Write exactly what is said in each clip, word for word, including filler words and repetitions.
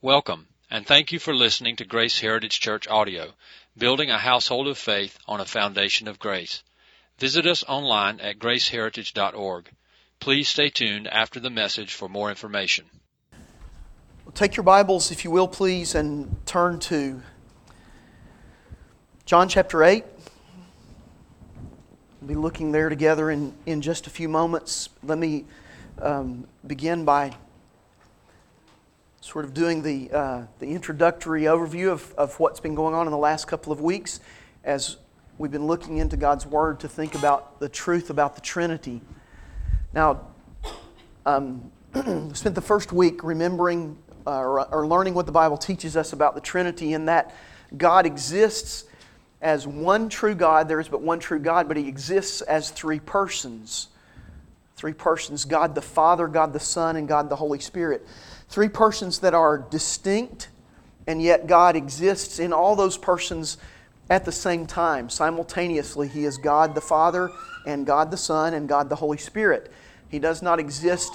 Welcome, and thank you for listening to Grace Heritage Church Audio, building a household of faith on a foundation of grace. Visit us online at grace heritage dot org. Please stay tuned after the message for more information. Take your Bibles, if you will, please, and turn to John chapter eight. We'll be looking there together in, in just a few moments. Let me um, begin by sort of doing the uh, the introductory overview of, of what's been going on in the last couple of weeks as we've been looking into God's Word to think about the truth about the Trinity. Now, um, we spent the first week remembering uh, or, or learning what the Bible teaches us about the Trinity, in that God exists as one true God. There is but one true God, but He exists as three persons. Three persons, God the Father, God the Son, and God the Holy Spirit. Three persons that are distinct, and yet God exists in all those persons at the same time. Simultaneously, He is God the Father, and God the Son, and God the Holy Spirit. He does not exist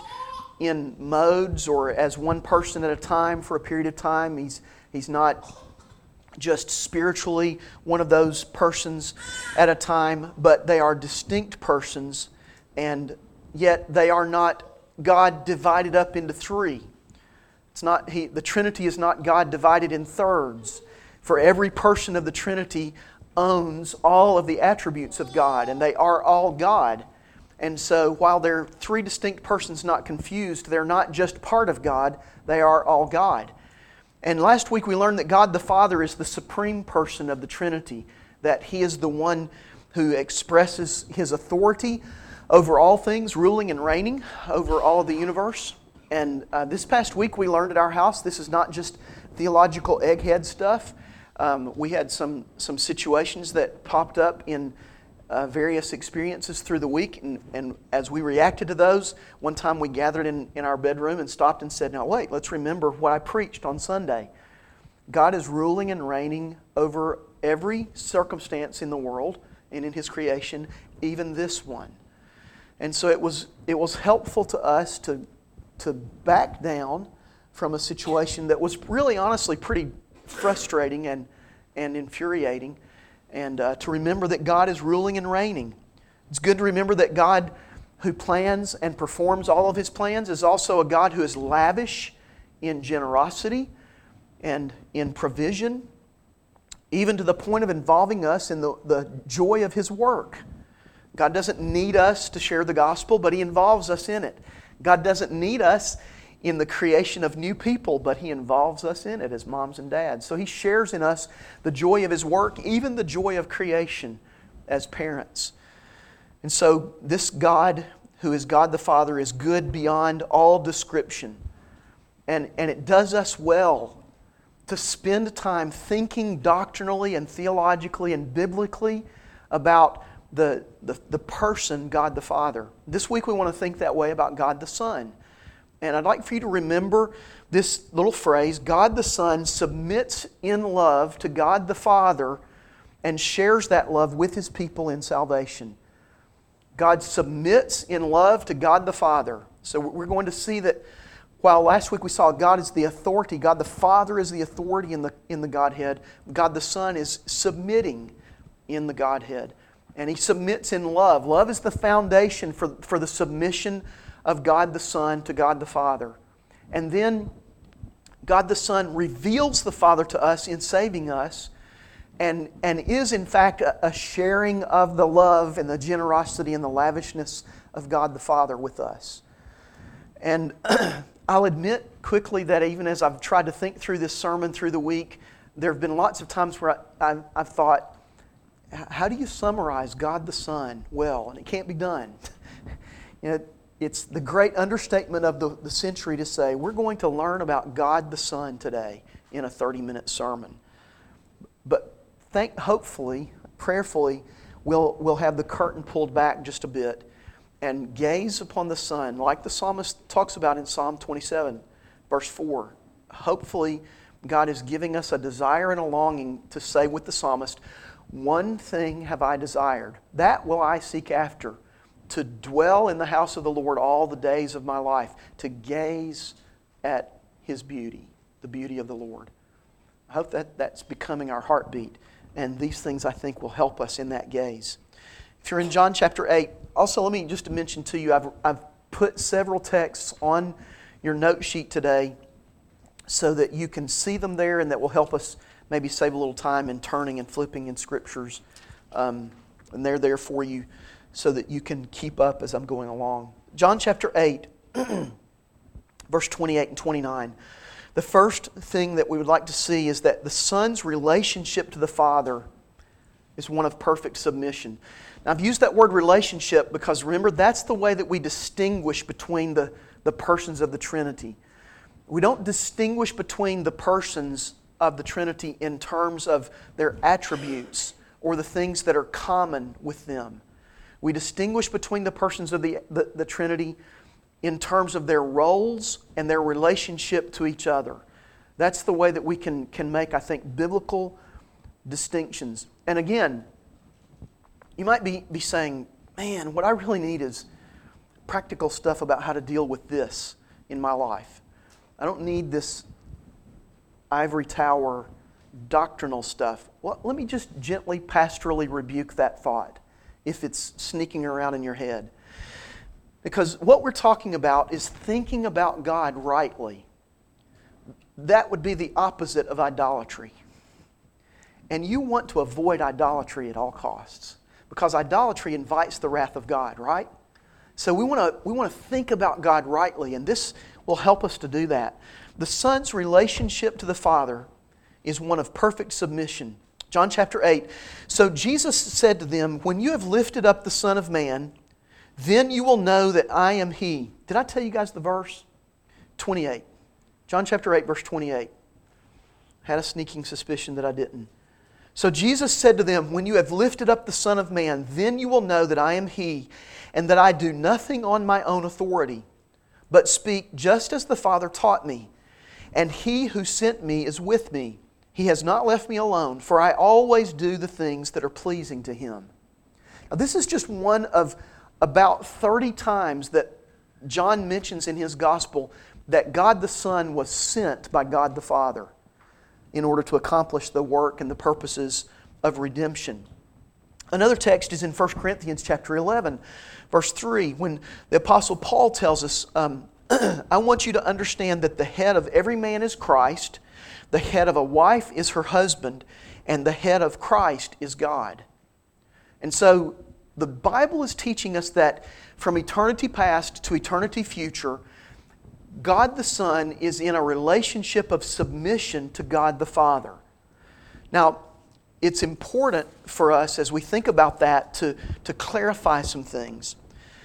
in modes or as one person at a time for a period of time. He's, he's not just spiritually one of those persons at a time, but they are distinct persons, and yet they are not God divided up into three. It's not he, the Trinity is not God divided in thirds. For every person of the Trinity owns all of the attributes of God, and they are all God. And so while they're three distinct persons not confused, they're not just part of God, they are all God. And last week we learned that God the Father is the supreme person of the Trinity, that He is the one who expresses His authority over all things, ruling and reigning over all of the universe. And uh, this past week we learned at our house, this is not just theological egghead stuff. Um, we had some, some situations that popped up in uh, various experiences through the week. And, and as we reacted to those, one time we gathered in, in our bedroom and stopped and said, now wait, let's remember what I preached on Sunday. God is ruling and reigning over every circumstance in the world and in His creation, even this one. And so it was it was helpful to us to to back down from a situation that was really honestly pretty frustrating and, and infuriating, and uh, to remember that God is ruling and reigning. It's good to remember that God, who plans and performs all of His plans, is also a God who is lavish in generosity and in provision, even to the point of involving us in the, the joy of His work. God doesn't need us to share the gospel, but He involves us in it. God doesn't need us in the creation of new people, but He involves us in it as moms and dads. So He shares in us the joy of His work, even the joy of creation as parents. And so this God, who is God the Father, is good beyond all description. And, and it does us well to spend time thinking doctrinally and theologically and biblically about The, the, the person, God the Father. This week we want to think that way about God the Son. And I'd like for you to remember this little phrase, God the Son submits in love to God the Father and shares that love with His people in salvation. God submits in love to God the Father. So we're going to see that while last week we saw God is the authority, God the Father is the authority in the, in the Godhead, God the Son is submitting in the Godhead. And He submits in love. Love is the foundation for, for the submission of God the Son to God the Father. And then God the Son reveals the Father to us in saving us, and, and is in fact a, a sharing of the love and the generosity and the lavishness of God the Father with us. And I'll admit quickly that even as I've tried to think through this sermon through the week, there have been lots of times where I, I've, I've thought, how do you summarize God the Son well? And it can't be done. You know, it's the great understatement of the, the century to say, we're going to learn about God the Son today in a thirty-minute sermon. But think, hopefully, prayerfully, we'll, we'll have the curtain pulled back just a bit and gaze upon the Son, like the psalmist talks about in Psalm twenty-seven, verse four. Hopefully, God is giving us a desire and a longing to say with the psalmist, one thing have I desired, that will I seek after, to dwell in the house of the Lord all the days of my life, to gaze at His beauty. the beauty of the Lord. I hope that that's becoming our heartbeat. And these things, I think, will help us in that gaze. If you're in John chapter eight, also let me just mention to you, I've, I've put several texts on your note sheet today so that you can see them there, and that will help us maybe save a little time in turning and flipping in Scriptures. Um, and they're there for you so that you can keep up as I'm going along. John chapter eight, verse twenty-eight and twenty-nine. The first thing that we would like to see is that the Son's relationship to the Father is one of perfect submission. Now, I've used that word relationship because, remember, that's the way that we distinguish between the, the persons of the Trinity. We don't distinguish between the persons of the Trinity in terms of their attributes or the things that are common with them. We distinguish between the persons of the, the, the Trinity in terms of their roles and their relationship to each other. That's the way that we can, can make, I think, biblical distinctions. And again, you might be, be saying, man, what I really need is practical stuff about how to deal with this in my life. I don't need this ivory tower doctrinal stuff. Well, let me just gently, pastorally rebuke that thought if it's sneaking around in your head. Because what we're talking about is thinking about God rightly. That would be the opposite of idolatry. And you want to avoid idolatry at all costs, because idolatry invites the wrath of God, right? So we want to we want to think about God rightly, and this will help us to do that. The Son's relationship to the Father is one of perfect submission. John chapter eight. So Jesus said to them, "When you have lifted up the Son of Man, then you will know that I am He." Did I tell you guys the verse? twenty-eight. John chapter eight, verse twenty-eight. Had a sneaking suspicion that I didn't. So Jesus said to them, "When you have lifted up the Son of Man, then you will know that I am He, and that I do nothing on my own authority, but speak just as the Father taught me. And He who sent me is with me. He has not left me alone, for I always do the things that are pleasing to Him." Now, this is just one of about thirty times that John mentions in his Gospel that God the Son was sent by God the Father in order to accomplish the work and the purposes of redemption. Another text is in First Corinthians chapter eleven, verse three, when the Apostle Paul tells us, um, I want you to understand that the head of every man is Christ, the head of a wife is her husband, and the head of Christ is God. And so the Bible is teaching us that from eternity past to eternity future, God the Son is in a relationship of submission to God the Father. Now, it's important for us as we think about that to, to clarify some things.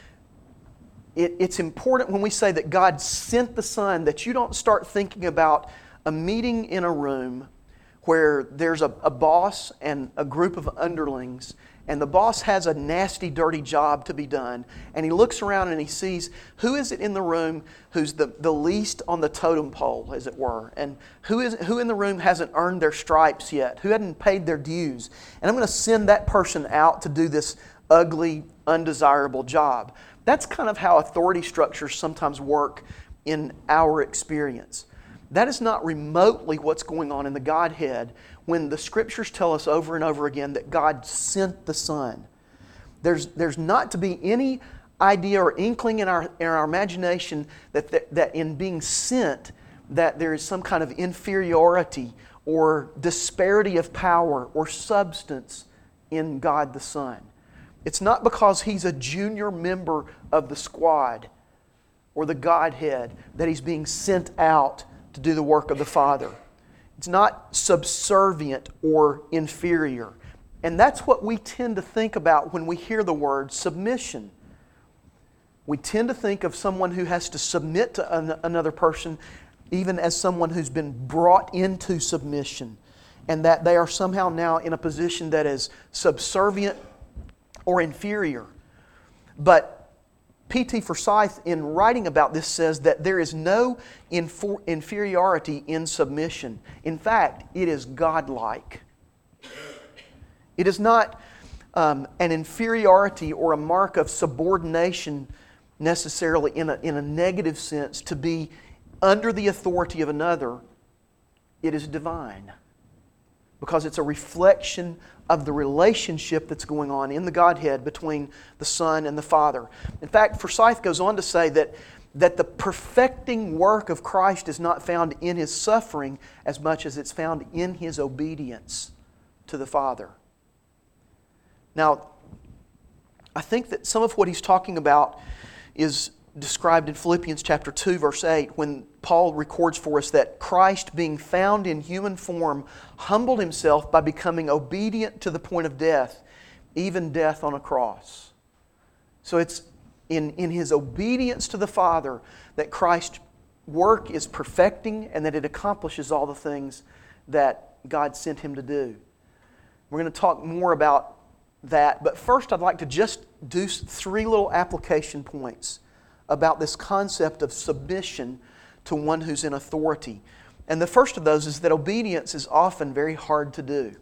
It, it's important when we say that God sent the Son that you don't start thinking about a meeting in a room where there's a, a boss and a group of underlings, and the boss has a nasty, dirty job to be done, and he looks around and he sees who is it in the room who's the, the least on the totem pole, as it were, and who is who in the room hasn't earned their stripes yet, who hadn't paid their dues, and I'm going to send that person out to do this ugly, undesirable job. That's kind of how authority structures sometimes work in our experience. That is not remotely what's going on in the Godhead when the Scriptures tell us over and over again that God sent the Son. There's, there's not to be any idea or inkling in our, in our imagination that, that, that in being sent that there is some kind of inferiority or disparity of power or substance in God the Son. It's not because He's a junior member of the squad or the Godhead that He's being sent out to do the work of the Father. It's not subservient or inferior. And that's what we tend to think about when we hear the word submission. We tend to think of someone who has to submit to an- another person even as someone who's been brought into submission, and that they are somehow now in a position that is subservient or inferior. But P T Forsyth, in writing about this, says that there is no infor- inferiority in submission. In fact, it is godlike. It is not um, an inferiority or a mark of subordination necessarily in a, in a negative sense to be under the authority of another, it is divine. Because it's a reflection of the relationship that's going on in the Godhead between the Son and the Father. In fact, Forsyth goes on to say that, that the perfecting work of Christ is not found in His suffering as much as it's found in His obedience to the Father. Now, I think that some of what he's talking about is described in Philippians chapter two, verse eight, when Paul records for us that Christ, being found in human form, humbled Himself by becoming obedient to the point of death, even death on a cross. So it's in, in His obedience to the Father that Christ's work is perfecting and that it accomplishes all the things that God sent Him to do. We're going to talk more about that, but first I'd like to just do three little application points about this concept of submission to one who's in authority. And the first of those is that obedience is often very hard to do.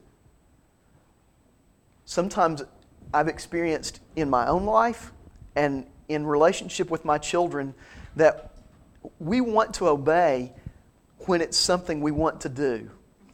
Sometimes I've experienced in my own life and in relationship with my children that we want to obey when it's something we want to do.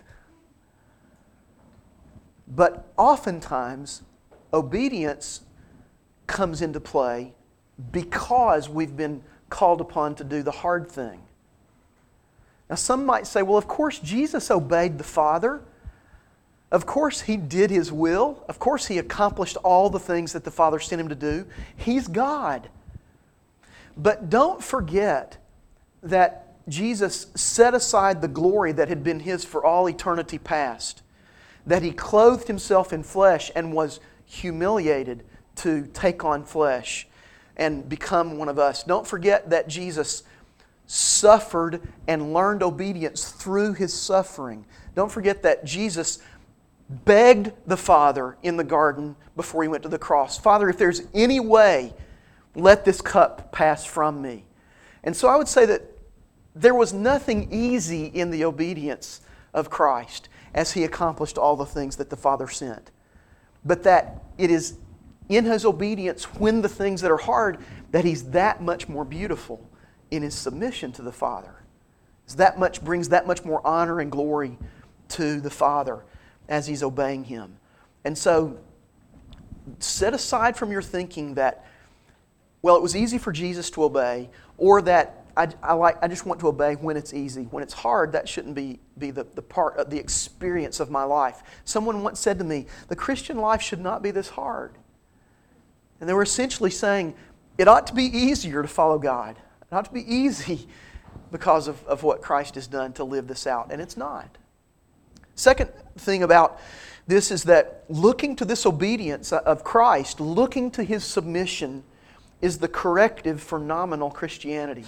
But oftentimes, obedience comes into play because we've been called upon to do the hard thing. Now some might say, well, of course Jesus obeyed the Father. Of course He did His will. Of course He accomplished all the things that the Father sent Him to do. He's God. But don't forget that Jesus set aside the glory that had been His for all eternity past. That He clothed Himself in flesh and was humiliated to take on flesh and become one of us. Don't forget that Jesus suffered and learned obedience through His suffering. Don't forget that Jesus begged the Father in the garden before He went to the cross. Father, if there's any way, let this cup pass from me. And so I would say that there was nothing easy in the obedience of Christ as He accomplished all the things that the Father sent. But that it is in His obedience when the things that are hard, that He's that much more beautiful in His submission to the Father. It's that much brings that much more honor and glory to the Father as He's obeying Him. And so, set aside from your thinking that, well, it was easy for Jesus to obey, or that I, I like I just want to obey when it's easy. When it's hard, that shouldn't be, be the, the part of the experience of my life. Someone once said to me, the Christian life should not be this hard. And they were essentially saying, it ought to be easier to follow God. It ought to be easy because of, of what Christ has done to live this out. And it's not. Second thing about this is that looking to this obedience of Christ, looking to His submission, is the corrective for nominal Christianity.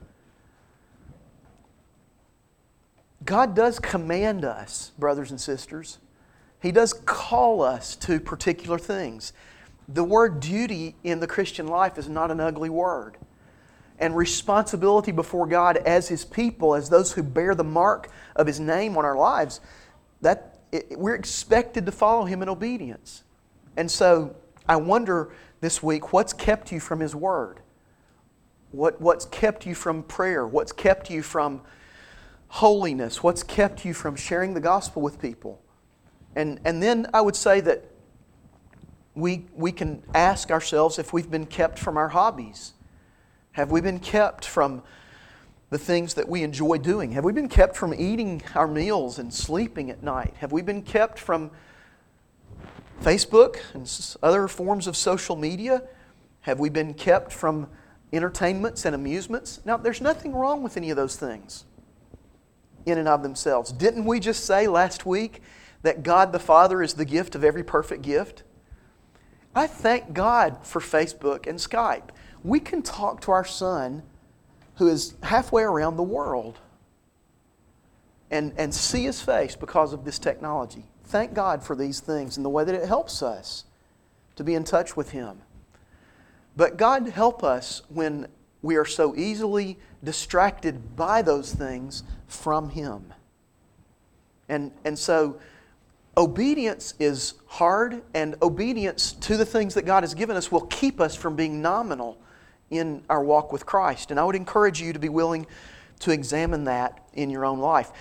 God does command us, brothers and sisters. He does call us to particular things. The word duty in the Christian life is not an ugly word. And responsibility before God as His people, as those who bear the mark of His name on our lives, that it, we're expected to follow Him in obedience. And so I wonder this week, what's kept you from His Word? What, what's kept you from prayer? What's kept you from holiness? What's kept you from sharing the gospel with people? And, and then I would say that we, we can ask ourselves if we've been kept from our hobbies. Have we been kept from the things that we enjoy doing? Have we been kept from eating our meals and sleeping at night? Have we been kept from Facebook and other forms of social media? Have we been kept from entertainments and amusements? Now, there's nothing wrong with any of those things in and of themselves. Didn't we just say last week that God the Father is the gift of every perfect gift? I thank God for Facebook and Skype. We can talk to our son who is halfway around the world and, and see his face because of this technology. Thank God for these things and the way that it helps us to be in touch with Him. But God help us when we are so easily distracted by those things from Him. And, and so obedience is hard, and obedience to the things that God has given us will keep us from being nominal in our walk with Christ. And I would encourage you to be willing to examine that in your own life.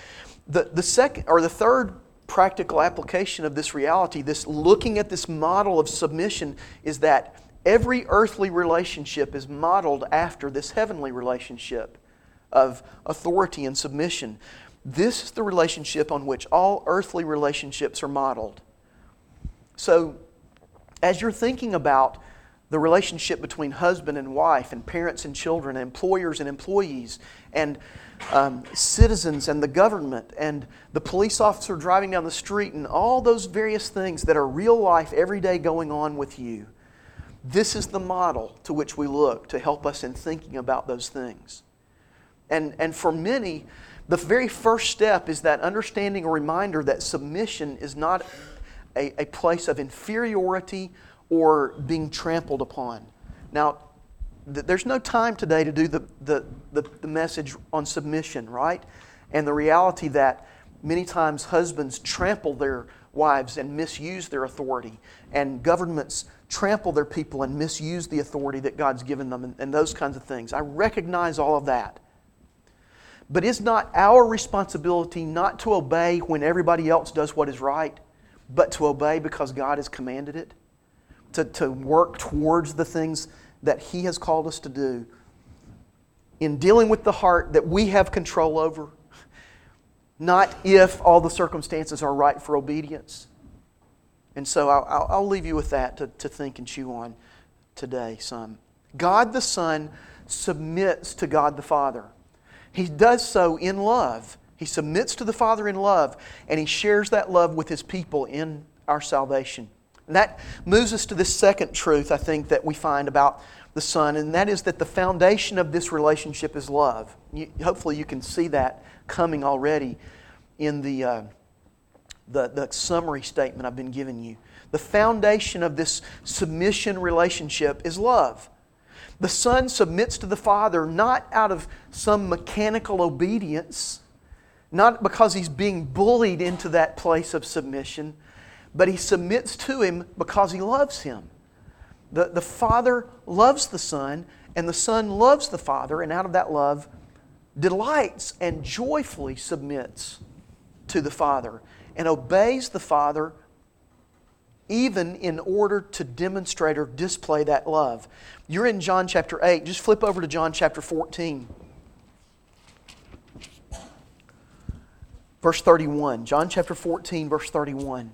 The, the second or the third practical application of this reality, this looking at this model of submission, is that every earthly relationship is modeled after this heavenly relationship of authority and submission. This is the relationship on which all earthly relationships are modeled. So, as you're thinking about the relationship between husband and wife, and parents and children, and employers and employees, and um, citizens and the government, and the police officer driving down the street, and all those various things that are real life, every day going on with you, this is the model to which we look to help us in thinking about those things. And, and for many, the very first step is that understanding or reminder that submission is not a, a place of inferiority or being trampled upon. Now, th- there's no time today to do the, the, the, the message on submission, right? And the reality that many times husbands trample their wives and misuse their authority, and governments trample their people and misuse the authority that God's given them, and, and those kinds of things. I recognize all of that. But it's not our responsibility not to obey when everybody else does what is right, but to obey because God has commanded it, to, to work towards the things that He has called us to do in dealing with the heart that we have control over, not if all the circumstances are right for obedience. And so I'll, I'll leave you with that to, to think and chew on today some. God the Son submits to God the Father. He does so in love. He submits to the Father in love, and He shares that love with His people in our salvation. And that moves us to this second truth, I think, that we find about the Son, and that is that the foundation of this relationship is love. You, hopefully you can see that coming already in the, uh, the, the summary statement I've been giving you. The foundation of this submission relationship is love. The Son submits to the Father not out of some mechanical obedience, not because He's being bullied into that place of submission, but He submits to Him because He loves Him. The, the Father loves the Son, and the Son loves the Father, and out of that love delights and joyfully submits to the Father and obeys the Father even in order to demonstrate or display that love. You're in John chapter eight. Just flip over to John chapter fourteen. Verse thirty-one. John chapter fourteen, verse thirty-one.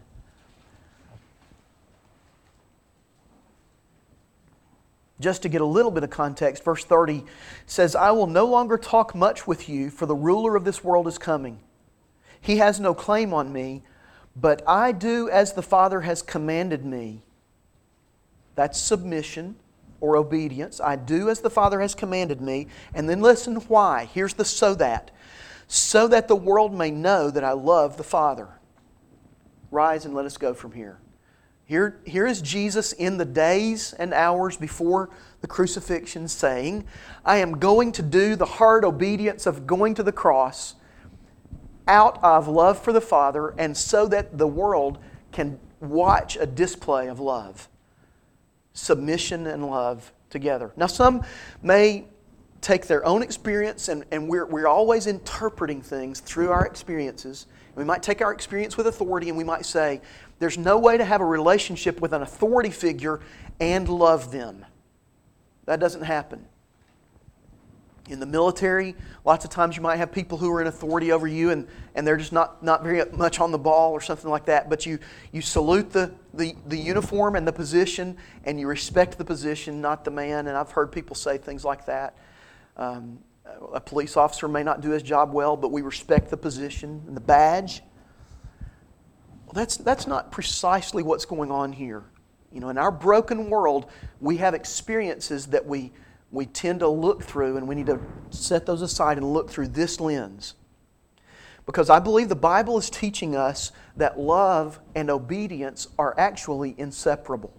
Just to get a little bit of context, verse thirty says, I will no longer talk much with you, for the ruler of this world is coming. He has no claim on me, but I do as the Father has commanded me. That's submission or obedience. I do as the Father has commanded me. And then listen why. Here's the so that. So that the world may know that I love the Father. Rise and let us go from here. Here, here is Jesus in the days and hours before the crucifixion saying, I am going to do the hard obedience of going to the cross out of love for the Father, and so that the world can watch a display of love. Submission and love together. Now some may take their own experience, and, and we're, we're always interpreting things through our experiences. We might take our experience with authority and we might say, there's no way to have a relationship with an authority figure and love them. That doesn't happen. In the military, lots of times you might have people who are in authority over you and, and they're just not, not very much on the ball or something like that. But you, you salute the, the, the uniform and the position, and you respect the position, not the man. And I've heard people say things like that. Um, a police officer may not do his job well, but we respect the position and the badge. Well, that's, that's not precisely what's going on here. You know, in our broken world, we have experiences that we we tend to look through, and we need to set those aside and look through this lens. Because I believe the Bible is teaching us that love and obedience are actually inseparable.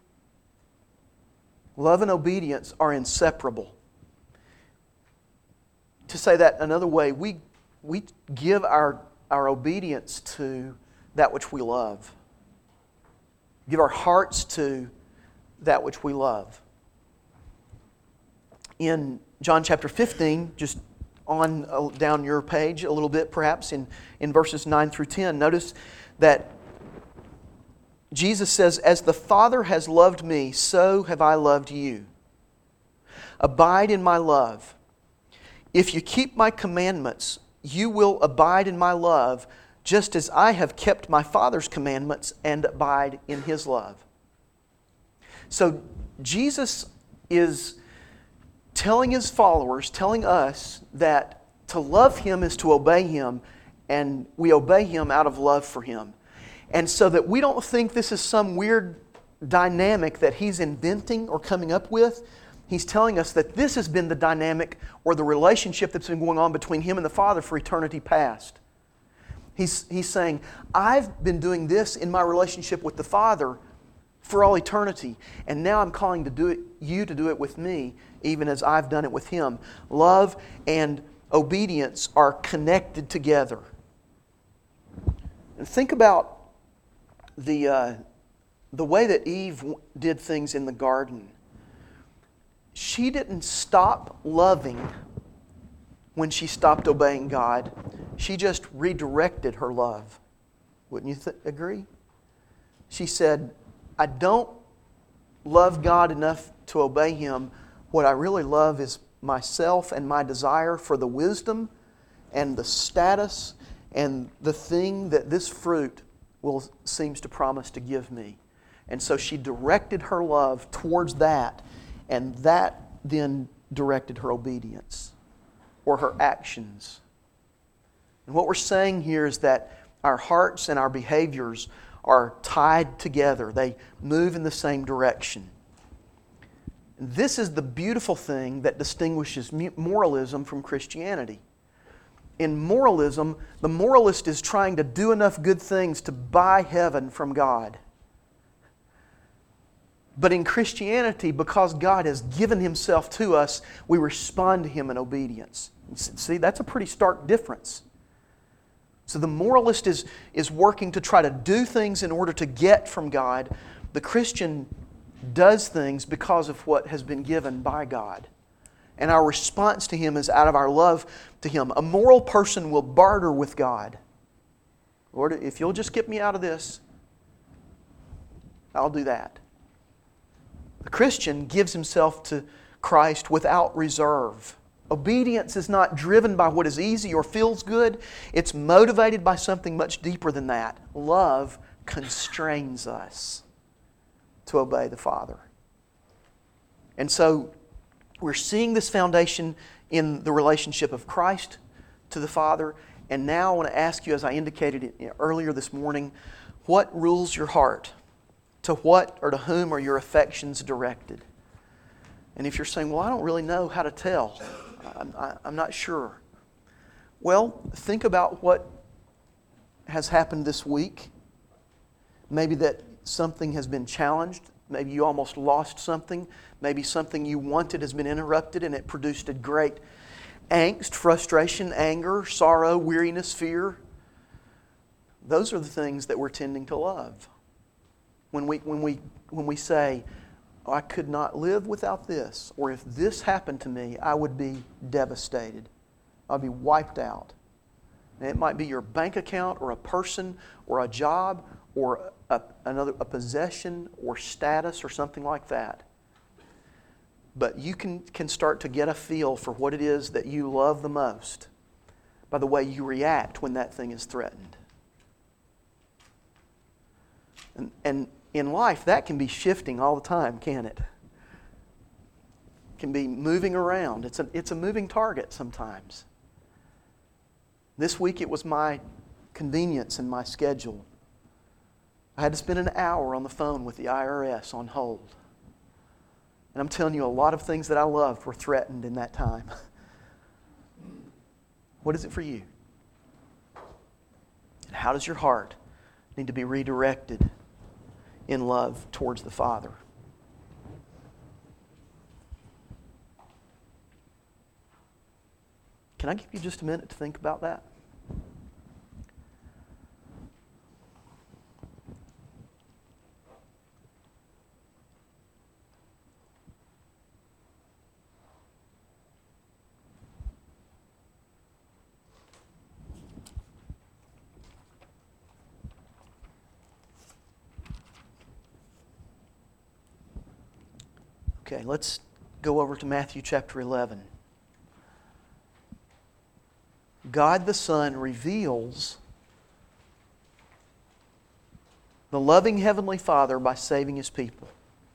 Love and obedience are inseparable. To say that another way, we, we give our, our obedience to that which we love. Give our hearts to that which we love. In John chapter fifteen, just on uh, down your page a little bit, perhaps in, in verses nine through ten, notice that Jesus says, "As the Father has loved me, so have I loved you. Abide in my love. If you keep my commandments, you will abide in my love, just as I have kept my Father's commandments and abide in His love." So Jesus is telling His followers, telling us that to love Him is to obey Him, and we obey Him out of love for Him. And so that we don't think this is some weird dynamic that He's inventing or coming up with. He's telling us that this has been the dynamic or the relationship that's been going on between Him and the Father for eternity past. He's, he's saying, I've been doing this in my relationship with the Father for all eternity, and now I'm calling to do it, you to do it with me, even as I've done it with Him. Love and obedience are connected together. And think about the, uh, the way that Eve did things in the garden. She didn't stop loving when she stopped obeying God. She just redirected her love. Wouldn't you th- agree? She said, I don't love God enough to obey Him. What I really love is myself and my desire for the wisdom and the status and the thing that this fruit will seems to promise to give me. And so she directed her love towards that, and that then directed her obedience or her actions. And what we're saying here is that our hearts and our behaviors are tied together. They move in the same direction. This is the beautiful thing that distinguishes moralism from Christianity. In moralism, the moralist is trying to do enough good things to buy heaven from God. But in Christianity, because God has given Himself to us, we respond to Him in obedience. See, that's a pretty stark difference. So the moralist is, is working to try to do things in order to get from God. The Christian does things because of what has been given by God. And our response to Him is out of our love to Him. A moral person will barter with God. Lord, if you'll just get me out of this, I'll do that. The Christian gives himself to Christ without reserve. Obedience is not driven by what is easy or feels good. It's motivated by something much deeper than that. Love constrains us to obey the Father. And so we're seeing this foundation in the relationship of Christ to the Father. And now I want to ask you, as I indicated earlier this morning, what rules your heart? To what or to whom are your affections directed? And if you're saying, well, I don't really know how to tell, I'm, I'm not sure. Well, think about what has happened this week. Maybe that something has been challenged. Maybe you almost lost something. Maybe something you wanted has been interrupted and it produced a great angst, frustration, anger, sorrow, weariness, fear. Those are the things that we're tending to love. When we, when we, when we say, oh, I could not live without this, or if this happened to me, I would be devastated. I'd be wiped out. And it might be your bank account or a person or a job or a, another a possession or status or something like that. But you can, can start to get a feel for what it is that you love the most by the way you react when that thing is threatened. And, and in life, that can be shifting all the time, can't it? It can be moving around. It's a, it's a moving target sometimes. This week it was my convenience and my schedule. I had to spend an hour on the phone with the I R S on hold. And I'm telling you, a lot of things that I loved were threatened in that time. What is it for you? And how does your heart need to be redirected in love towards the Father? Can I give you just a minute to think about that? Okay, let's go over to Matthew chapter eleven. God the Son reveals the loving Heavenly Father by saving His people.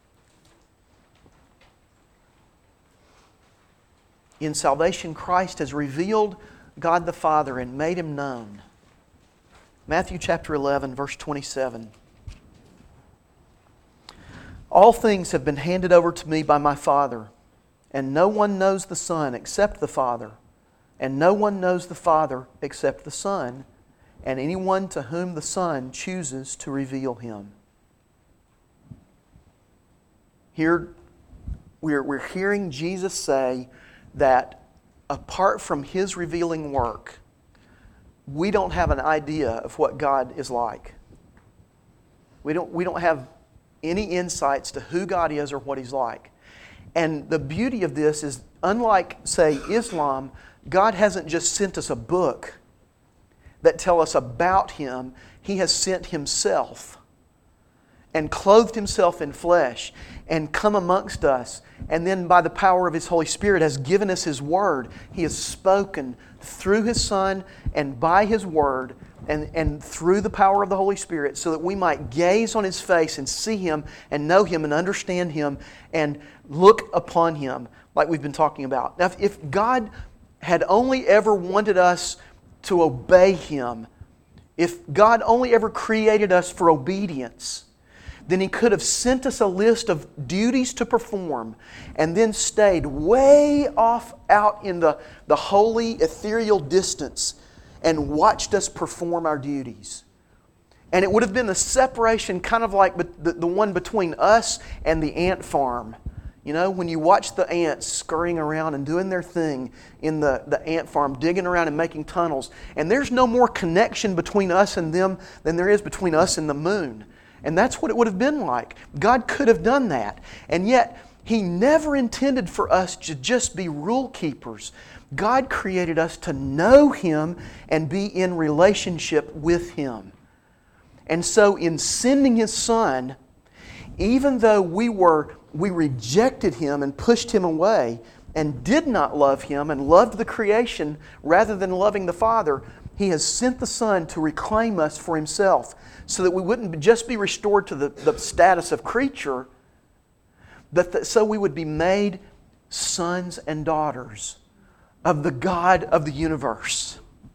In salvation, Christ has revealed God the Father and made Him known. Matthew chapter eleven, verse twenty-seven. All things have been handed over to me by my Father, and no one knows the Son except the Father, and no one knows the Father except the Son, and anyone to whom the Son chooses to reveal Him. Here, we're, we're hearing Jesus say that apart from His revealing work, we don't have an idea of what God is like. We don't, we don't have any insights to who God is or what He's like. And the beauty of this is, unlike, say, Islam, God hasn't just sent us a book that tell us about Him. He has sent Himself and clothed Himself in flesh and come amongst us, and then by the power of His Holy Spirit has given us His Word. He has spoken through His Son and by His Word and, and through the power of the Holy Spirit, so that we might gaze on His face and see Him and know Him and understand Him and look upon Him like we've been talking about. Now, if God had only ever wanted us to obey Him, if God only ever created us for obedience, then He could have sent us a list of duties to perform and then stayed way off out in the, the holy, ethereal distance and watched us perform our duties. And it would have been a separation kind of like the, the one between us and the ant farm. You know, when you watch the ants scurrying around and doing their thing in the, the ant farm, digging around and making tunnels, and there's no more connection between us and them than there is between us and the moon. And that's what it would have been like. God could have done that. And yet, He never intended for us to just be rule keepers. God created us to know Him and be in relationship with Him. And so in sending His Son, even though we were we rejected Him and pushed Him away and did not love Him and loved the creation rather than loving the Father, He has sent the Son to reclaim us for Himself, so that we wouldn't just be restored to the, the status of creature, but that, so we would be made sons and daughters of the God of the universe.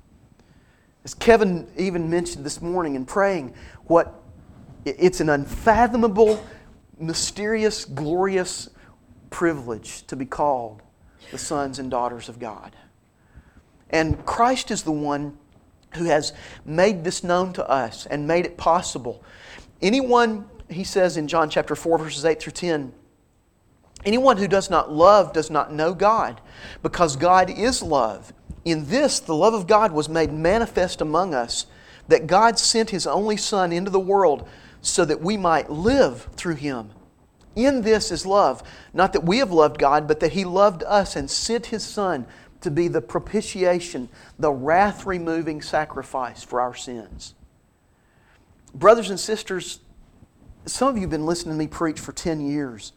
As Kevin even mentioned this morning in praying, what it's an unfathomable, mysterious, glorious privilege to be called the sons and daughters of God. And Christ is the one who has made this known to us and made it possible. Anyone, he says in John chapter four, verses eight through ten, anyone who does not love does not know God, because God is love. In this, the love of God was made manifest among us, that God sent His only Son into the world so that we might live through Him. In this is love, not that we have loved God, but that He loved us and sent His Son to be the propitiation, the wrath-removing sacrifice for our sins. Brothers and sisters, some of you have been listening to me preach for ten years.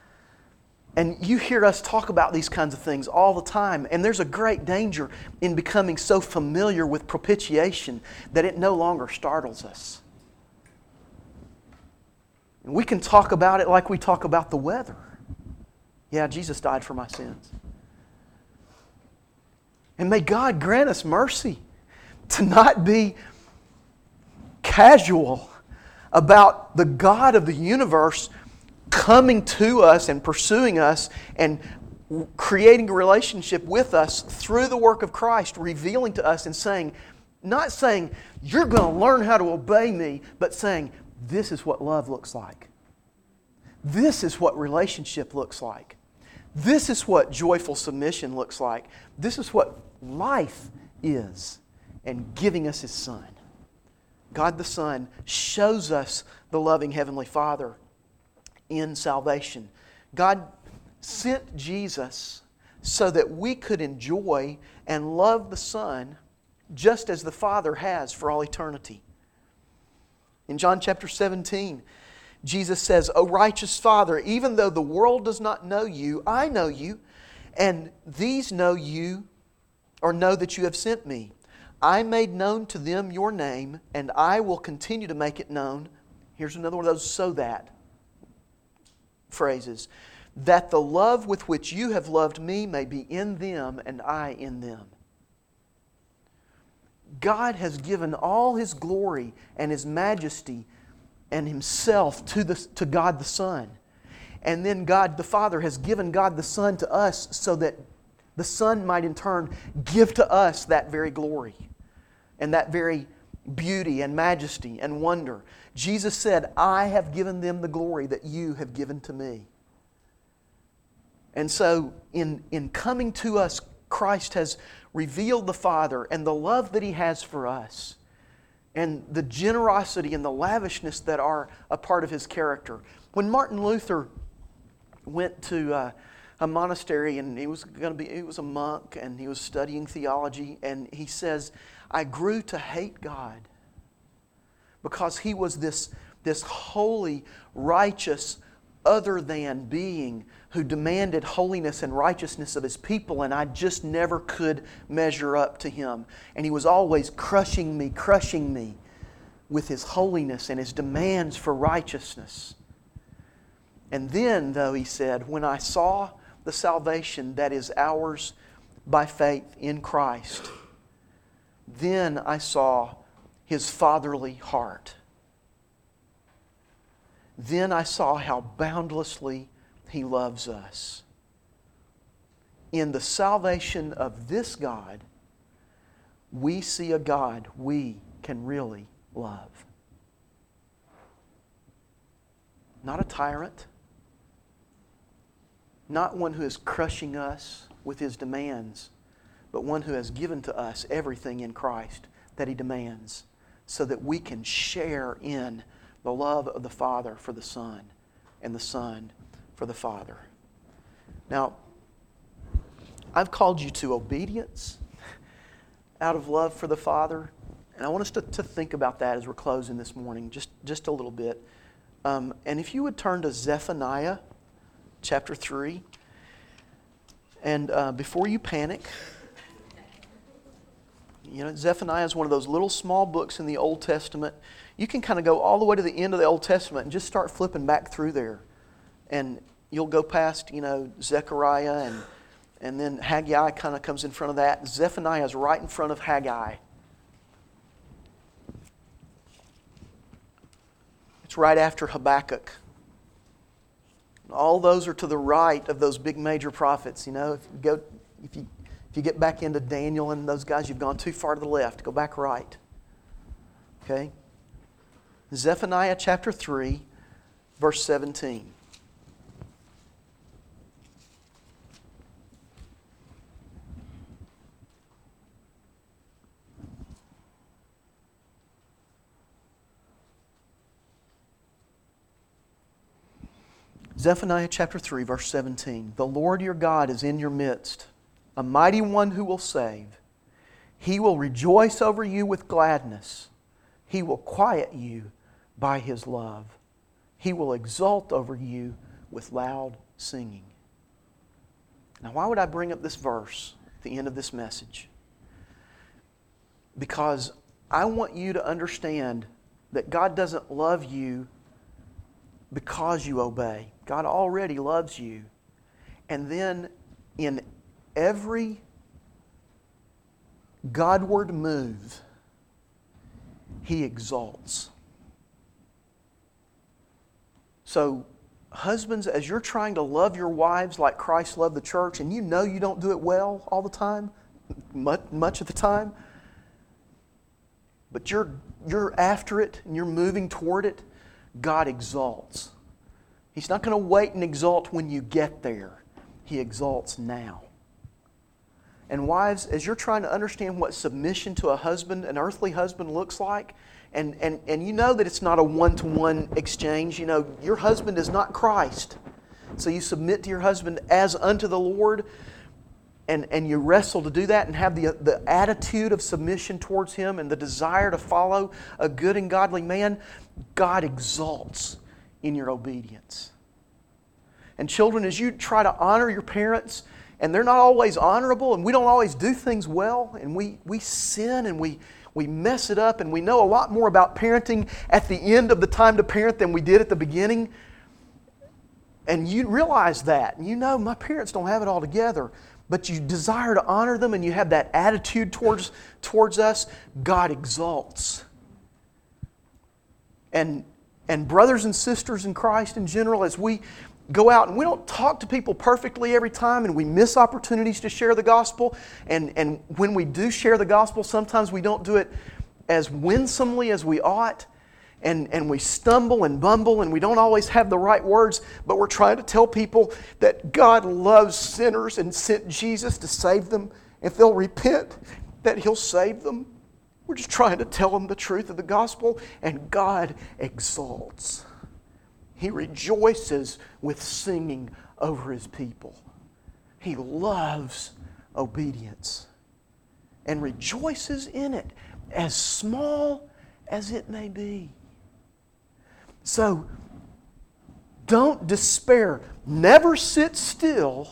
And you hear us talk about these kinds of things all the time. And there's a great danger in becoming so familiar with propitiation that it no longer startles us. And we can talk about it like we talk about the weather. Yeah, Jesus died for my sins. And may God grant us mercy to not be casual about the God of the universe coming to us and pursuing us and creating a relationship with us through the work of Christ, revealing to us and saying, not saying, you're going to learn how to obey me, but saying, this is what love looks like. This is what relationship looks like. This is what joyful submission looks like. This is what life is, and giving us His Son. God the Son shows us the loving Heavenly Father in salvation. God sent Jesus so that we could enjoy and love the Son just as the Father has for all eternity. In John chapter seventeen, Jesus says, O righteous Father, even though the world does not know you, I know you, and these know you, or know that you have sent me. I made known to them your name, and I will continue to make it known. Here's another one of those so that phrases. That the love with which you have loved me may be in them and I in them. God has given all His glory and His majesty and Himself to, the, to God the Son. And then God the Father has given God the Son to us so that the Son might in turn give to us that very glory and that very beauty and majesty and wonder. Jesus said, I have given them the glory that you have given to me. And so in, in coming to us, Christ has revealed the Father and the love that He has for us and the generosity and the lavishness that are a part of His character. When Martin Luther went to uh, a monastery and he was going to be he was a monk and he was studying theology, and he says, I grew to hate God because He was this, this holy, righteous, other than being who demanded holiness and righteousness of His people, and I just never could measure up to Him. And He was always crushing me, crushing me with His holiness and His demands for righteousness. And then, though, he said, when I saw the salvation that is ours by faith in Christ, then I saw His fatherly heart. Then I saw how boundlessly He loves us. In the salvation of this God, we see a God we can really love. Not a tyrant. Not one who is crushing us with His demands, but one who has given to us everything in Christ that He demands, so that we can share in the love of the Father for the Son, and the Son for the Father. Now, I've called you to obedience out of love for the Father, and I want us to, to think about that as we're closing this morning, just, just a little bit. Um, and if you would turn to Zephaniah chapter three, and uh, before you panic, you know, Zephaniah is one of those little small books in the Old Testament. You can kind of go all the way to the end of the Old Testament and just start flipping back through there. And you'll go past, you know, Zechariah, and, and then Haggai kind of comes in front of that. Zephaniah is right in front of Haggai. It's right after Habakkuk. All those are to the right of those big major prophets. You know, if you go, if you if you get back into Daniel and those guys, you've gone too far to the left. Go back right. Okay? Zephaniah chapter three, verse seventeen. Zephaniah chapter three, verse seventeen. The Lord your God is in your midst, a mighty one who will save. He will rejoice over you with gladness. He will quiet you by His love. He will exult over you with loud singing. Now, why would I bring up this verse at the end of this message? Because I want you to understand that God doesn't love you because you obey. God already loves you. And then in every Godward move, He exalts. So, husbands, as you're trying to love your wives like Christ loved the church, and you know you don't do it well all the time, much, much of the time, but you're, you're after it and you're moving toward it, God exalts. He's not going to wait and exalt when you get there. He exalts now. And wives, as you're trying to understand what submission to a husband, an earthly husband, looks like, and, and, and you know that it's not a one-to-one exchange. You know, your husband is not Christ. So you submit to your husband as unto the Lord, and, and you wrestle to do that and have the, the attitude of submission towards Him and the desire to follow a good and godly man. God exalts in your obedience. And children, as you try to honor your parents, and they're not always honorable, and we don't always do things well, and we, we sin and we, we mess it up, and we know a lot more about parenting at the end of the time to parent than we did at the beginning. And you realize that. And you know, my parents don't have it all together, but you desire to honor them and you have that attitude towards, towards us, God exalts. And, and brothers and sisters in Christ in general, as we go out and we don't talk to people perfectly every time and we miss opportunities to share the gospel, and, and when we do share the gospel, sometimes we don't do it as winsomely as we ought, and, and we stumble and bumble and we don't always have the right words, but we're trying to tell people that God loves sinners and sent Jesus to save them. If they'll repent, that He'll save them. We're just trying to tell them the truth of the gospel, and God exalts. He rejoices with singing over His people. He loves obedience and rejoices in it, as small as it may be. So, don't despair. Never sit still.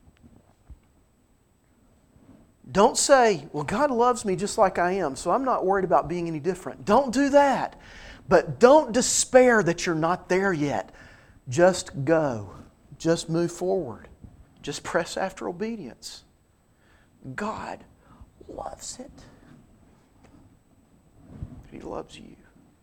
Don't say, well, God loves me just like I am, so I'm not worried about being any different. Don't do that. But don't despair that you're not there yet. Just go. Just move forward. Just press after obedience. God loves it. He loves you.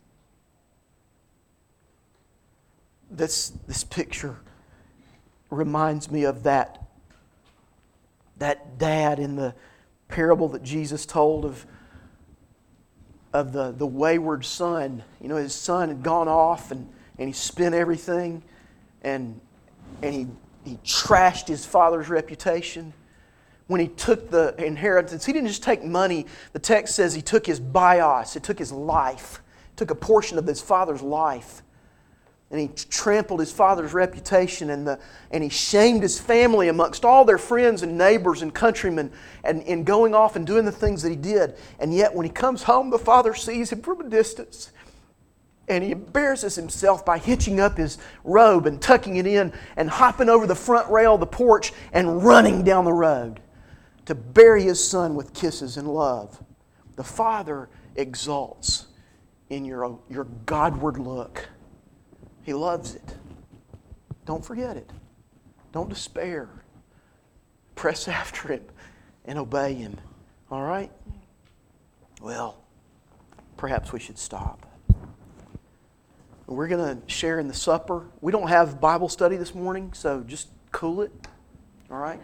This, this picture reminds me of that, that dad in the parable that Jesus told of, of the, the wayward son. You know, his son had gone off and, and he spent everything, and, and he, he trashed his father's reputation. When he took the inheritance, he didn't just take money. The text says he took his bios, he took his life, took a portion of his father's life. And he trampled his father's reputation, and, the, and he shamed his family amongst all their friends and neighbors and countrymen, and in going off and doing the things that he did. And yet when he comes home, the father sees him from a distance, and he embarrasses himself by hitching up his robe and tucking it in and hopping over the front rail of the porch and running down the road to bury his son with kisses and love. The father exalts in your, your Godward look. He loves it. Don't forget it. Don't despair. Press after Him and obey Him. All right? Well, perhaps we should stop. We're going to share in the supper. We don't have Bible study this morning, so just cool it. All right?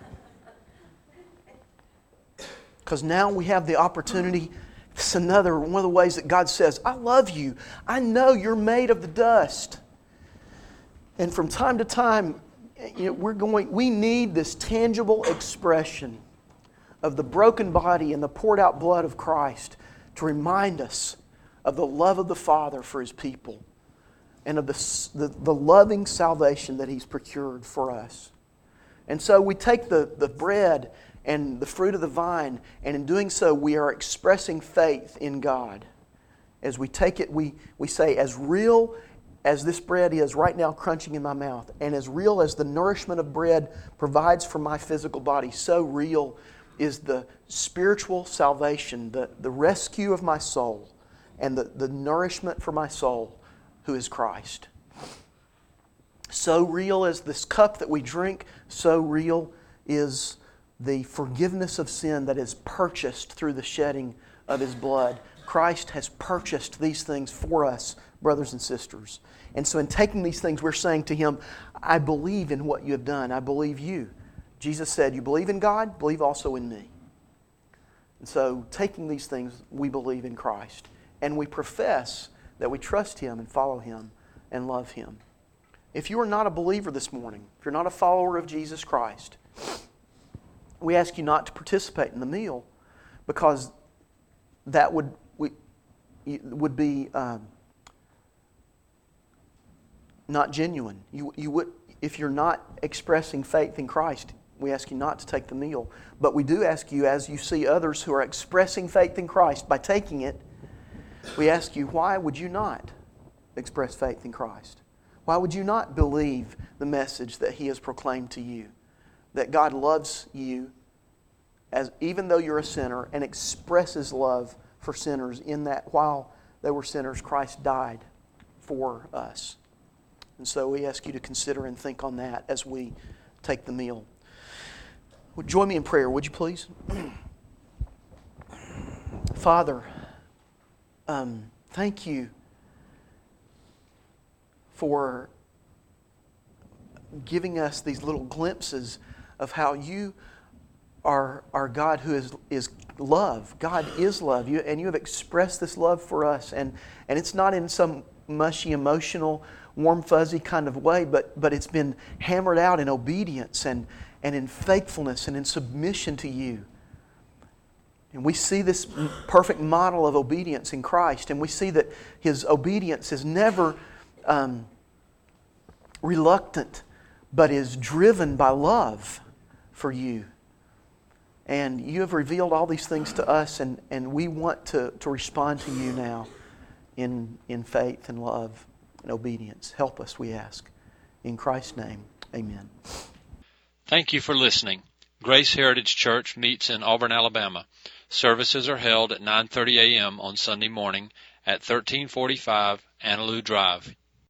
Because now we have the opportunity. It's another one of the ways that God says, I love you. I know you're made of the dust. And from time to time, you know, we're going, we need this tangible expression of the broken body and the poured out blood of Christ to remind us of the love of the Father for His people and of the, the, the loving salvation that He's procured for us. And so we take the, the bread and the fruit of the vine, and in doing so, we are expressing faith in God. As we take it, we, we say, as real as this bread is right now crunching in my mouth, and as real as the nourishment of bread provides for my physical body, so real is the spiritual salvation, the, the rescue of my soul, and the, the nourishment for my soul, who is Christ. So real as this cup that we drink, so real is the forgiveness of sin that is purchased through the shedding of His blood. Christ has purchased these things for us, brothers and sisters. And so in taking these things, we're saying to Him, I believe in what you have done. I believe you. Jesus said, you believe in God, believe also in me. And so taking these things, we believe in Christ. And we profess that we trust Him and follow Him and love Him. If you are not a believer this morning, if you're not a follower of Jesus Christ, we ask you not to participate in the meal, because that would we, would be um, not genuine. You, you would, if you're not expressing faith in Christ, we ask you not to take the meal. But we do ask you, as you see others who are expressing faith in Christ by taking it, we ask you, why would you not express faith in Christ? Why would you not believe the message that He has proclaimed to you? That God loves you as even though you're a sinner, and expresses love for sinners in that while they were sinners, Christ died for us. And so we ask you to consider and think on that as we take the meal. Would join me in prayer, would you please? Father, um, thank you for giving us these little glimpses of how you are our God who is is love. God is love. You, and you have expressed this love for us. And, and it's not in some mushy, emotional, warm, fuzzy kind of way, but, but it's been hammered out in obedience and, and in faithfulness and in submission to you. And we see this perfect model of obedience in Christ, and we see that His obedience is never um, reluctant, but is driven by love for you. And you have revealed all these things to us, and, and we want to, to respond to you now in, in faith and love and obedience. Help us, we ask. In Christ's name, amen. Thank you for listening. Grace Heritage Church meets in Auburn, Alabama. Services are held at nine thirty a.m. on Sunday morning at thirteen forty-five Annaloo Drive,